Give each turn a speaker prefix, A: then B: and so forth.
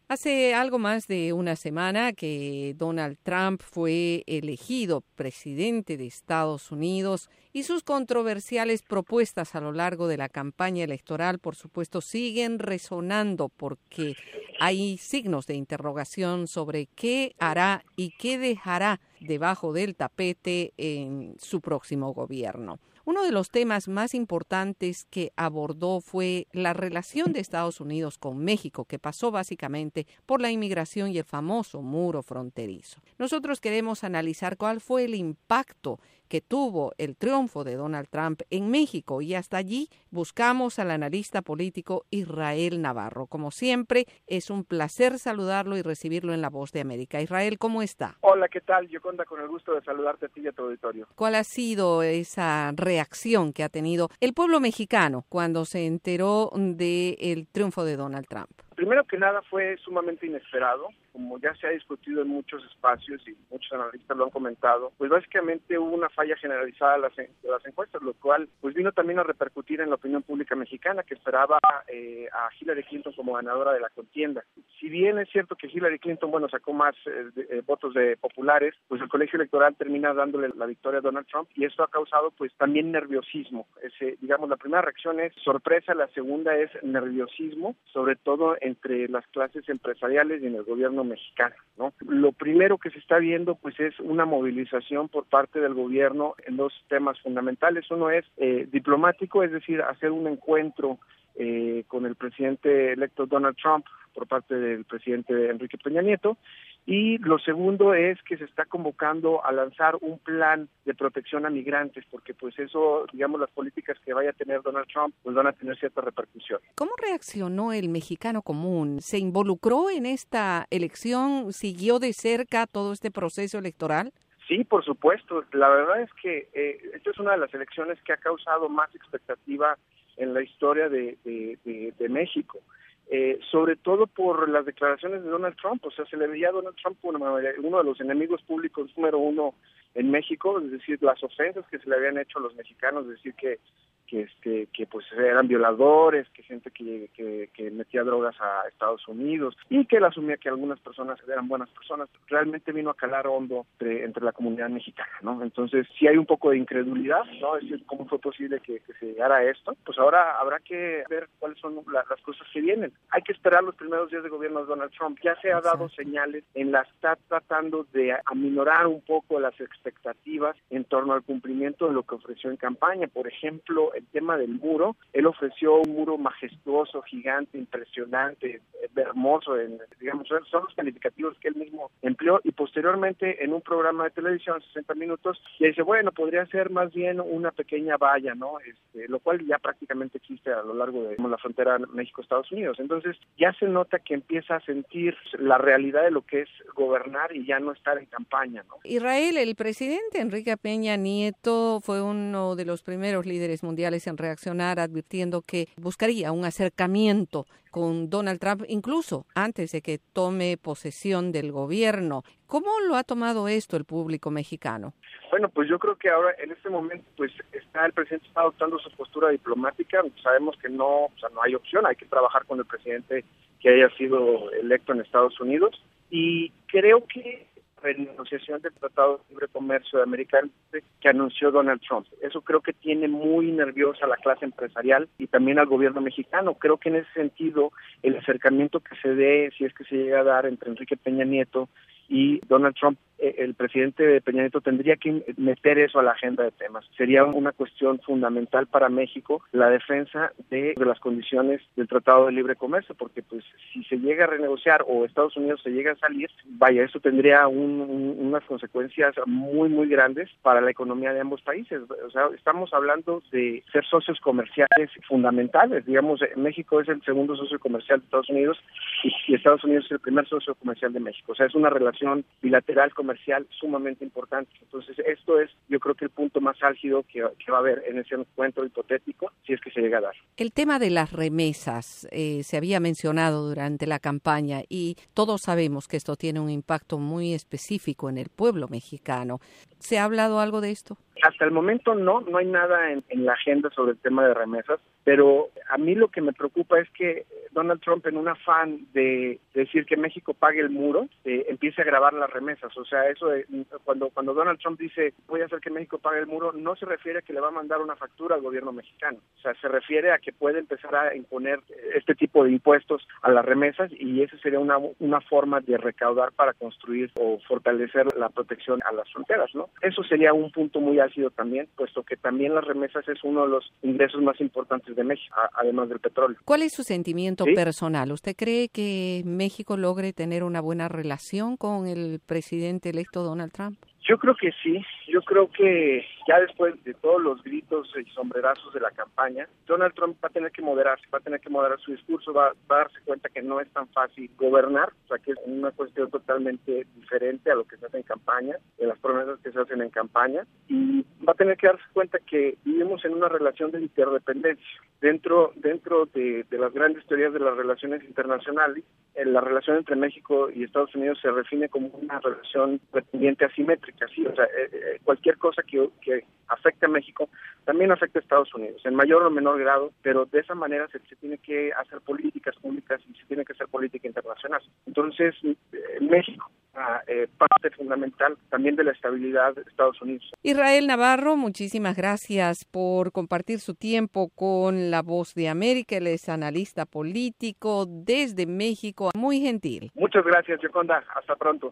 A: Hace algo más de una semana que Donald Trump fue elegido presidente de Estados Unidos y sus controversiales propuestas a lo largo de la campaña electoral, por supuesto, siguen resonando porque hay signos de interrogación sobre qué hará y qué dejará debajo del tapete en su próximo gobierno. Uno de los temas más importantes que abordó fue la relación de Estados Unidos con México, que pasó básicamente por la inmigración y el famoso muro fronterizo. Nosotros queremos analizar cuál fue el impacto que tuvo el triunfo de Donald Trump en México y hasta allí buscamos al analista político Israel Navarro. Como siempre, es un placer saludarlo y recibirlo en La Voz de América. Israel, ¿cómo está?
B: Hola, ¿qué tal? Yoconda, con el gusto de saludarte a ti y a tu auditorio.
A: ¿Cuál ha sido esa reacción que ha tenido el pueblo mexicano cuando se enteró del triunfo de Donald Trump?
B: Primero que nada fue sumamente inesperado, como ya se ha discutido en muchos espacios y muchos analistas lo han comentado, pues básicamente hubo una falla generalizada de las encuestas, lo cual pues vino también a repercutir en la opinión pública mexicana, que esperaba a Hillary Clinton como ganadora de la contienda. Si bien es cierto que Hillary Clinton, sacó más votos de populares, pues el colegio electoral termina dándole la victoria a Donald Trump y esto ha causado pues también nerviosismo. La primera reacción es sorpresa, la segunda es nerviosismo, sobre todo entre las clases empresariales y en el gobierno mexicano, ¿no? Lo primero que se está viendo pues es una movilización por parte del gobierno en dos temas fundamentales. Uno es diplomático, es decir, hacer un encuentro con el presidente electo Donald Trump por parte del presidente Enrique Peña Nieto, y lo segundo es que se está convocando a lanzar un plan de protección a migrantes, porque pues eso, las políticas que vaya a tener Donald Trump pues van a tener cierta repercusión.
A: ¿Cómo reaccionó el mexicano común? ¿Se involucró en esta elección? ¿Siguió de cerca todo este proceso electoral?
B: Sí, por supuesto. La verdad es que esta es una de las elecciones que ha causado más expectativa en la historia de México. Sobre todo por las declaraciones de Donald Trump. O sea, se le veía a Donald Trump como uno de los enemigos públicos número uno en México, es decir, las ofensas que se le habían hecho a los mexicanos, es decir, que pues eran violadores, que gente que metía drogas a Estados Unidos y que él asumía que algunas personas eran buenas personas. Realmente vino a calar hondo entre la comunidad mexicana, ¿no? Entonces sí hay un poco de incredulidad, ¿no? Es decir, ¿cómo fue posible que se llegara a esto? Pues ahora habrá que ver cuáles son las cosas que vienen. Hay que esperar los primeros días de gobierno de Donald Trump. Ya se ha dado señales en las está tratando de aminorar un poco las expectativas en torno al cumplimiento de lo que ofreció en campaña. Por ejemplo, el tema del muro, él ofreció un muro majestuoso, gigante, impresionante, hermoso, son los calificativos que él mismo empleó, y posteriormente en un programa de televisión, 60 minutos, y dice, podría ser más bien una pequeña valla, ¿no? Lo cual ya prácticamente existe a lo largo de la frontera México-Estados Unidos. Entonces ya se nota que empieza a sentir la realidad de lo que es gobernar y ya no estar en campaña, ¿no?
A: Israel, el presidente Enrique Peña Nieto fue uno de los primeros líderes mundiales en reaccionar, advirtiendo que buscaría un acercamiento con Donald Trump, incluso antes de que tome posesión del gobierno. ¿Cómo lo ha tomado esto el público mexicano?
B: Bueno, pues yo creo que ahora, en este momento, pues el presidente está adoptando su postura diplomática. Sabemos que no hay opción, hay que trabajar con el presidente que haya sido electo en Estados Unidos, y creo que renegociación del Tratado de Libre Comercio de América que anunció Donald Trump. Eso creo que tiene muy nerviosa a la clase empresarial y también al gobierno mexicano. Creo que en ese sentido el acercamiento que se dé, si es que se llega a dar entre Enrique Peña Nieto y Donald Trump, el presidente Peña Nieto tendría que meter eso a la agenda de temas. Sería una cuestión fundamental para México la defensa de las condiciones del Tratado de Libre Comercio, porque pues si se llega a renegociar o Estados Unidos se llega a salir, eso tendría unas consecuencias muy, muy grandes para la economía de ambos países. O sea, estamos hablando de ser socios comerciales fundamentales. México es el segundo socio comercial de Estados Unidos y Estados Unidos es el primer socio comercial de México. O sea, es una relación bilateral comercial sumamente importante. Entonces, esto es, yo creo que el punto más álgido que va a haber en ese encuentro hipotético, si es que se llega a dar.
A: El tema de las remesas se había mencionado durante la campaña y todos sabemos que esto tiene un impacto muy específico en el pueblo mexicano. ¿Se ha hablado algo de esto?
B: Hasta el momento no hay nada en la agenda sobre el tema de remesas. Pero a mí lo que me preocupa es que Donald Trump, en un afán de decir que México pague el muro, empiece a grabar las remesas. O sea, eso cuando Donald Trump dice voy a hacer que México pague el muro, no se refiere a que le va a mandar una factura al gobierno mexicano. O sea, se refiere a que puede empezar a imponer este tipo de impuestos a las remesas, y esa sería una forma de recaudar para construir o fortalecer la protección a las fronteras, ¿no? Eso sería un punto muy ácido también, puesto que también las remesas es uno de los ingresos más importantes de México, además del petróleo.
A: ¿Cuál es su sentimiento personal? ¿Usted cree que México logre tener una buena relación con el presidente electo Donald Trump?
B: Yo creo que sí. Yo creo que ya después de todos los gritos y sombrerazos de la campaña, Donald Trump va a tener que moderarse, va a tener que moderar su discurso, va a darse cuenta que no es tan fácil gobernar, o sea que es una cuestión totalmente diferente a lo que se hace en campaña, de las promesas que se hacen en campaña, y va a tener que darse cuenta que vivimos en una relación de interdependencia. Dentro de las grandes teorías de las relaciones internacionales, la relación entre México y Estados Unidos se define como una relación dependiente asimétrica, ¿sí? O sea, cualquier cosa que afecte a México también afecta a Estados Unidos, en mayor o menor grado, pero de esa manera se tiene que hacer políticas públicas y se tiene que hacer política internacional. Entonces, México, parte fundamental también de la estabilidad de Estados Unidos.
A: Israel Navarro, muchísimas gracias por compartir su tiempo con La Voz de América. Él es analista político desde México, muy gentil.
B: Muchas gracias, Yoconda. Hasta pronto.